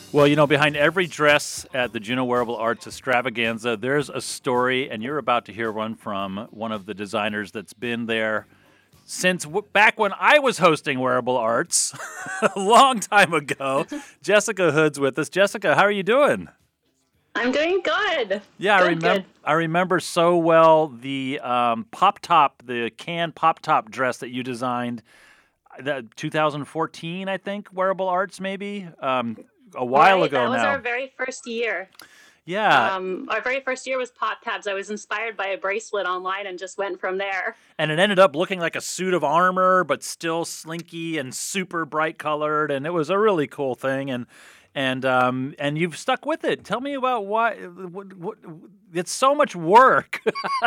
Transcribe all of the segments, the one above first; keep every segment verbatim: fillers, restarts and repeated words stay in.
Well, you know, behind every dress at the Juneau Wearable Arts Extravaganza, there's a story, and you're about to hear one from one of the designers that's been there since w- back when I was hosting Wearable Arts a long time ago. Jessica Hood's with us. Jessica, how are you doing? I'm doing good. Yeah, I Good, remember. good. I remember so well the um, pop top, the can pop top dress that you designed. That twenty fourteen, I think, Wearable Arts, maybe um, a while Right, ago that was our now. very first year. Yeah, Um, our very first year was pop tabs. I was inspired by a bracelet online and just went from there. and it ended up looking like a suit of armor, but still slinky and super bright colored, and it was a really cool thing. And and um, and you've stuck with it. Tell me about why. What, what, it's so much work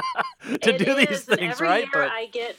to It do these is, and things, every right? year But I get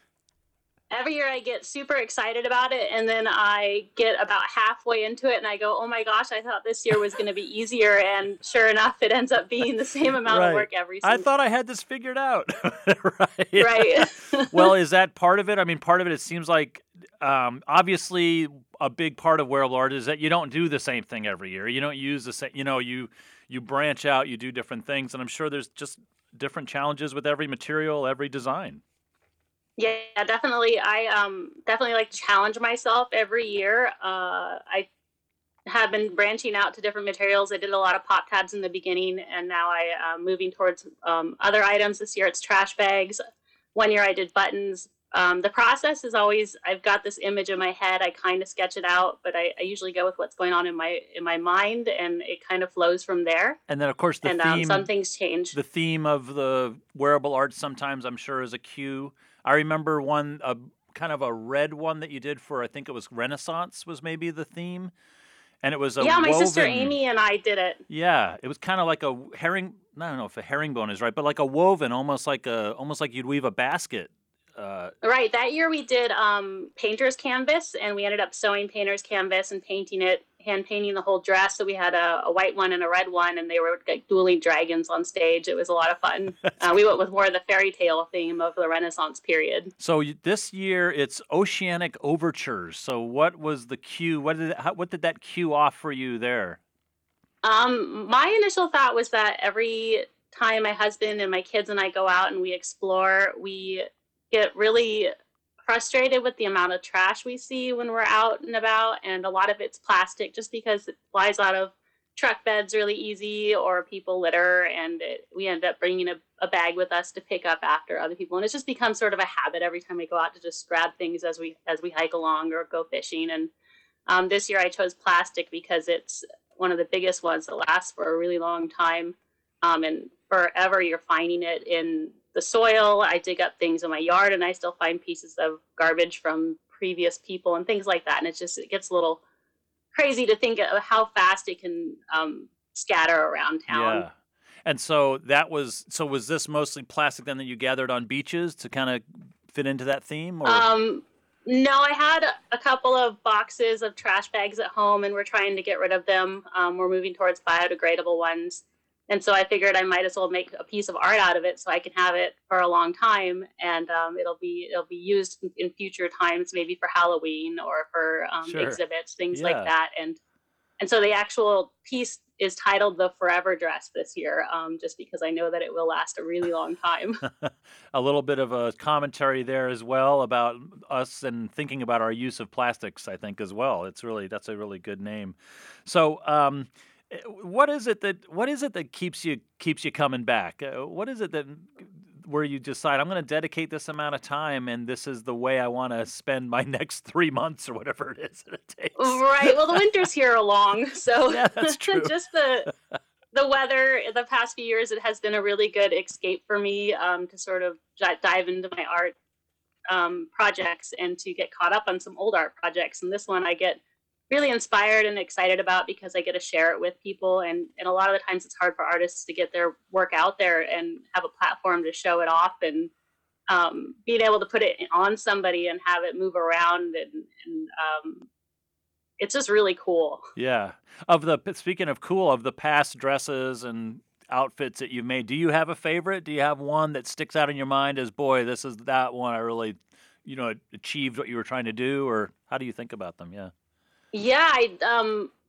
every year I get super excited about it, and then I get about halfway into it and I go, "Oh my gosh, I thought this year was going to be easier." And sure enough, it ends up being the same amount of right, work every I single thought I had this figured out. Right. right. Well, is that part of it? I mean, part of it. It seems like um, obviously a big part of wearable art is that you don't do the same thing every year. You don't use the same. You know, you you branch out, you do different things, and I'm sure there's just different challenges with every material, every design. Yeah, definitely. I um definitely like to challenge myself every year. Uh, I have been branching out to different materials. I did a lot of pop tabs in the beginning, and now I am moving towards um, other items. This year it's trash bags. One year I did buttons. Um, the process is always I've got this image in my head. I kind of sketch it out, but I, I usually go with what's going on in my in my mind, and it kind of flows from there. And then, of course, the And um, some theme things change. the theme of the wearable arts sometimes I'm sure is a cue. I remember one a kind of a red one that you did for I think it was Renaissance was maybe the theme, and it was a Yeah, my sister woven. Amy and I did it. Yeah, it was kind of like a herring. I don't know if a herringbone is right, but like a woven, almost like a almost like you'd weave a basket. Uh, Right. That year we did um, painter's canvas, and we ended up sewing painter's canvas and painting it, hand painting the whole dress. So we had a, a white one and a red one, and they were like dueling dragons on stage. It was a lot of fun. Uh, we went with more of the fairy tale theme of the Renaissance period. so you, this year it's Oceanic Overtures. So what was the cue? What did it, how, what did that cue off for you there? Um, my initial thought was that every time my husband and my kids and I go out and we explore, we get really frustrated with the amount of trash we see when we're out and about, and a lot of it's plastic just because it flies out of truck beds really easy, or people litter, and it, we end up bringing a, a bag with us to pick up after other people, and it's just become sort of a habit every time we go out to just grab things as we as we hike along or go fishing. And um, this year I chose plastic because it's one of the biggest ones that lasts for a really long time. Um, and forever you're finding it in the soil. I dig up things in my yard and I still find pieces of garbage from previous people and things like that. And it's just, it gets a little crazy to think of how fast it can um, scatter around town. Yeah. And so that was so was this mostly plastic then that you gathered on beaches to kind of fit into that theme or Um, no, I had a couple of boxes of trash bags at home, and we're trying to get rid of them. Um, we're moving towards biodegradable ones, and so I figured I might as well make a piece of art out of it, so I can have it for a long time, and um, it'll be it'll be used in, in future times, maybe for Halloween or for um, sure. exhibits, things like Yeah. that. And and so the actual piece is titled the Forever Dress this year, um, just because I know that it will last a really long time. A little bit of a commentary there as well about us and thinking about our use of plastics, I think, as well. It's really that's a really good name. So, um, eh, what is it that what is it that keeps you keeps you coming back? Uh, what is it that where you decide I'm going to dedicate this amount of time and this is the way I want to spend my next three months or whatever it is that it takes? Right. Well, the winter's here along, so Yeah, that's true. just the the weather the past few years, it has been a really good escape for me um, to sort of j- dive into my art um, projects and to get caught up on some old art projects. And this one I get really inspired and excited about because I get to share it with people. And, and a lot of the times it's hard for artists to get their work out there and have a platform to show it off, and um, being able to put it on somebody and have it move around, and, and um, it's just really cool. Yeah. Of the speaking of cool, of the past dresses and outfits that you've made, do you have a favorite? Do you have one that sticks out in your mind as, boy, this is that one I really, you know, achieved what you were trying to do, or how do you think about them? Yeah. Yeah, I um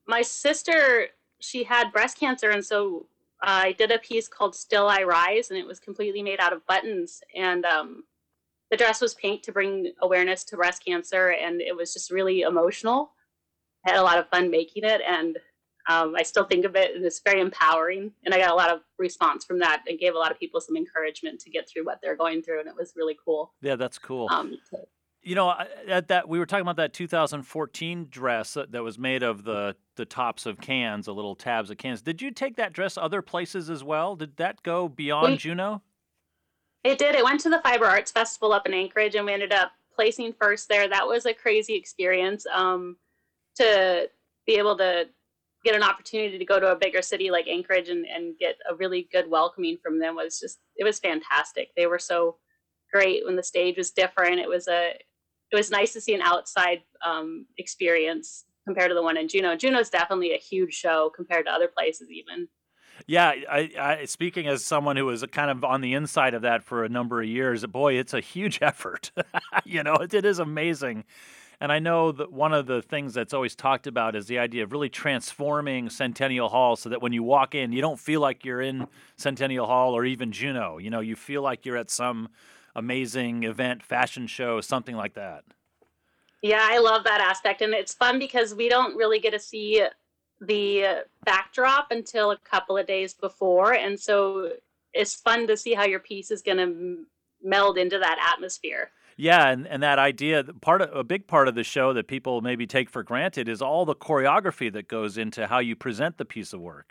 my sister, she had breast cancer, and so I did a piece called "Still I Rise," and it was completely made out of buttons. And um, the dress was pink to bring awareness to breast cancer, and it was just really emotional. I had a lot of fun making it, and um, I still think of it, and it's very empowering. And I got a lot of response from that, and gave a lot of people some encouragement to get through what they're going through, and it was really cool. Yeah, that's cool. Um, to, You know, I- at that we were talking about that two thousand fourteen dress that that was made of the the tops of cans, the little tabs of cans. Did you take that dress other places as well? Did that go beyond we Juneau? It did. It went to the Fiber Arts Festival up in Anchorage, and we ended up placing first there. That was a crazy experience. Um, to be able to get an opportunity to go to a bigger city like Anchorage and, and get a really good welcoming from them was just, it was fantastic. They were so great when the stage was different. It was a, it was nice to see an outside um, experience compared to the one in Juneau. Juneau's definitely a huge show compared to other places even. Yeah, I, I speaking as someone who was kind of on the inside of that for a number of years, boy, it's a huge effort. You know, it, it is amazing. And I know that one of the things that's always talked about is the idea of really transforming Centennial Hall so that when you walk in, you don't feel like you're in Centennial Hall or even Juneau. You know, you feel like you're at some amazing event, fashion show, something like that. Yeah, I love that aspect. And it's fun because we don't really get to see the backdrop until a couple of days before. And so it's fun to see how your piece is going to meld into that atmosphere. Yeah, and, and that idea, part of a big part of the show that people maybe take for granted is all the choreography that goes into how you present the piece of work.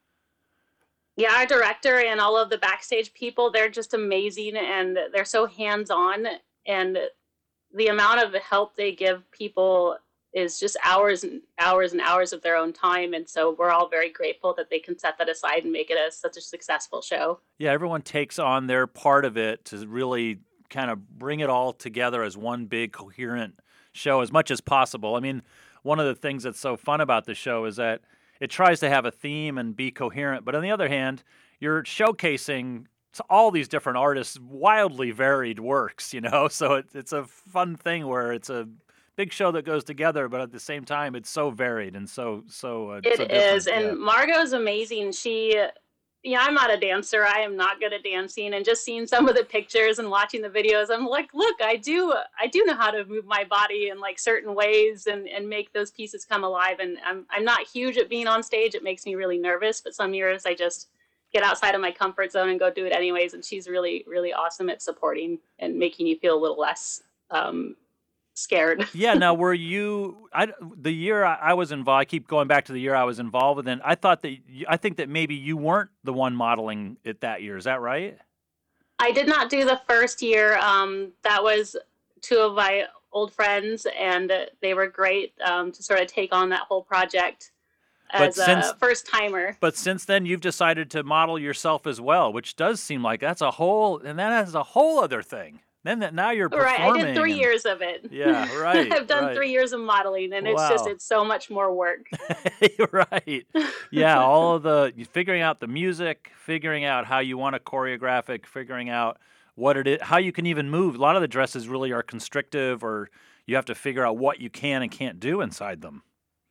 Yeah, our director and all of the backstage people, they're just amazing, and they're so hands-on, and the amount of help they give people is just hours and hours and hours of their own time. And so we're all very grateful that they can set that aside and make it a, such a successful show. Yeah, everyone takes on their part of it to really kind of bring it all together as one big coherent show as much as possible. I mean, one of the things that's so fun about the show is that it tries to have a theme and be coherent, but on the other hand, you're showcasing all these different artists' wildly varied works, you know? So it, it's a fun thing where it's a big show that goes together, but at the same time, it's so varied and so, so, uh, It so is. different. And Yeah. Margot's amazing. She, yeah, I'm not a dancer. I am not good at dancing. And just seeing some of the pictures and watching the videos, I'm like, look, I do, I do know how to move my body in like certain ways and, and make those pieces come alive. And I'm, I'm not huge at being on stage. It makes me really nervous, but some years I just get outside of my comfort zone and go do it anyways. And she's really, really awesome at supporting and making you feel a little less, um, scared. Yeah. Now, were you? I the year I, I was involved. I keep going back to the year I was involved with it. I thought that you, I think that maybe you weren't the one modeling it that year. Is that right? I did not do the first year. Um, that was two of my old friends, and they were great um, to sort of take on that whole project as But since a first timer. but since then, you've decided to model yourself as well, which does seem like that's a whole, and that is a whole other thing. Then that now you're Right, performing. I did three and- years of it. Yeah, right. I've done right. three years of modeling, and it's just Wow. it's so much more work. Right. Yeah, all of the figuring out the music, figuring out how you want to choreograph it, figuring out what it is, how you can even move. A lot of the dresses really are constrictive, or you have to figure out what you can and can't do inside them.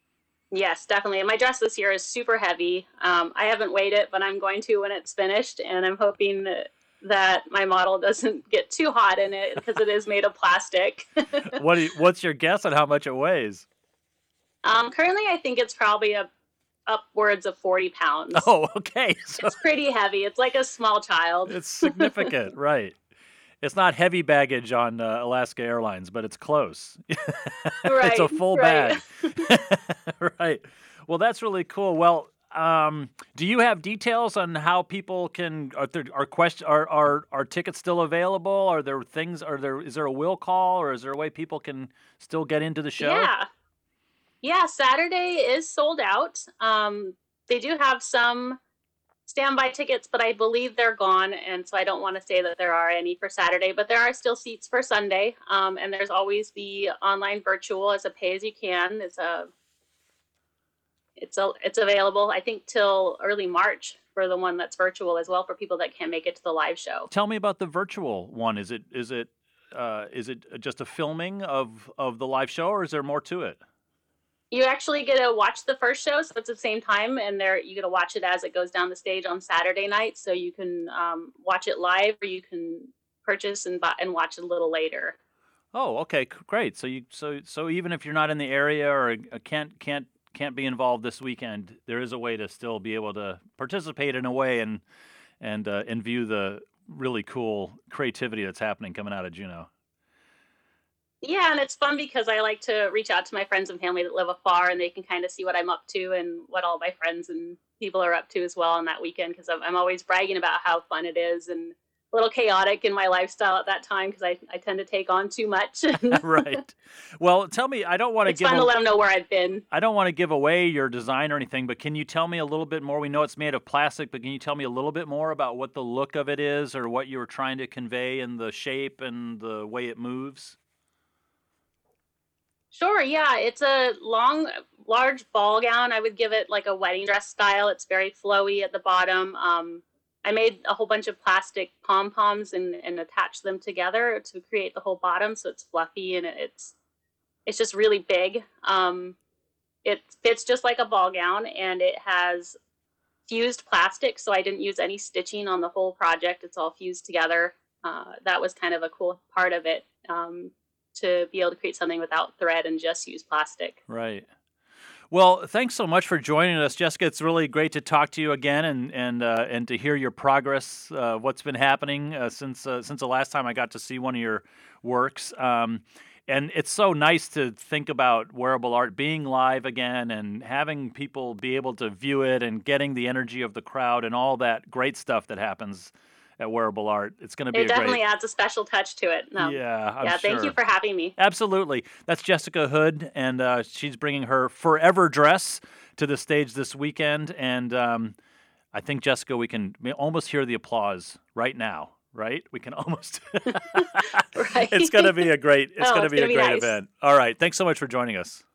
Yes, definitely. And my dress this year is super heavy. Um, I haven't weighed it, but I'm going to when it's finished, and I'm hoping that my model doesn't get too hot in it because it is made of plastic. What do you, what's your guess on how much it weighs? Um, currently, I think it's probably a, upwards of forty pounds. Oh, okay. So It's pretty heavy. It's like a small child. it's significant, right? It's not heavy baggage on uh, Alaska Airlines, but it's close. Right, It's a full right. bag. Right. Well, that's really cool. Well, um, do you have details on how people can? Are there are question? Are, are are tickets still available? Are there things? Are there? Is there a will call, or is there a way people can still get into the show? Yeah. Yeah, Saturday is sold out. Um, they do have some standby tickets, but I believe they're gone. And so I don't want to say that there are any for Saturday, but there are still seats for Sunday. Um, and there's always the online virtual as a pay as you can. It's a it's a it's available, I think, till early March for the one that's virtual as well for people that can't make it to the live show. Tell me about the virtual one. Is it is it uh, is it just a filming of of the live show, or is there more to it? You actually get to watch the first show, so it's the same time, and there you get to watch it as it goes down the stage on Saturday night. So you can um, watch it live, or you can purchase and buy and watch it a little later. Oh, okay, c- great. So you so so even if you're not in the area or uh, can't can't can't be involved this weekend, there is a way to still be able to participate in a way and and uh, and view the really cool creativity that's happening coming out of Juneau. Yeah, and it's fun because I like to reach out to my friends and family that live afar, and they can kind of see what I'm up to and what all my friends and people are up to as well on that weekend. Because I'm, I'm always bragging about how fun it is and a little chaotic in my lifestyle at that time because I, I tend to take on too much. Right. Well, tell me, I don't want to It's give fun to a, let them know where I've been. I don't want to give away your design or anything, but can you tell me a little bit more? We know it's made of plastic, but can you tell me a little bit more about what the look of it is or what you were trying to convey and the shape and the way it moves? Sure, yeah. It's a long, large ball gown. I would give it like a wedding dress style. It's very flowy at the bottom. Um, I made a whole bunch of plastic pom poms and, and attached them together to create the whole bottom, so it's fluffy and it's it's just really big. Um, it fits just like a ball gown, and it has fused plastic, so I didn't use any stitching on the whole project. It's all fused together. Uh, that was kind of a cool part of it. Um, to be able to create something without thread and just use plastic. Right. Well, thanks so much for joining us, Jessica. It's really great to talk to you again and and uh, and to hear your progress. Uh, what's been happening uh, since uh, since the last time I got to see one of your works. Um, and it's so nice to think about wearable art being live again and having people be able to view it and getting the energy of the crowd and all that great stuff that happens at wearable art. It's going to be It a great. definitely adds a special touch to it. No. Yeah, I'm Yeah, thank you sure. for having me. Absolutely. That's Jessica Hood, and uh, she's bringing her Forever dress to the stage this weekend. And um, I think, Jessica, we can we almost hear the applause right now, right? We can almost. Right. It's going to be a great. It's Oh, going to it's be a gonna be great nice. event. All right. Thanks so much for joining us.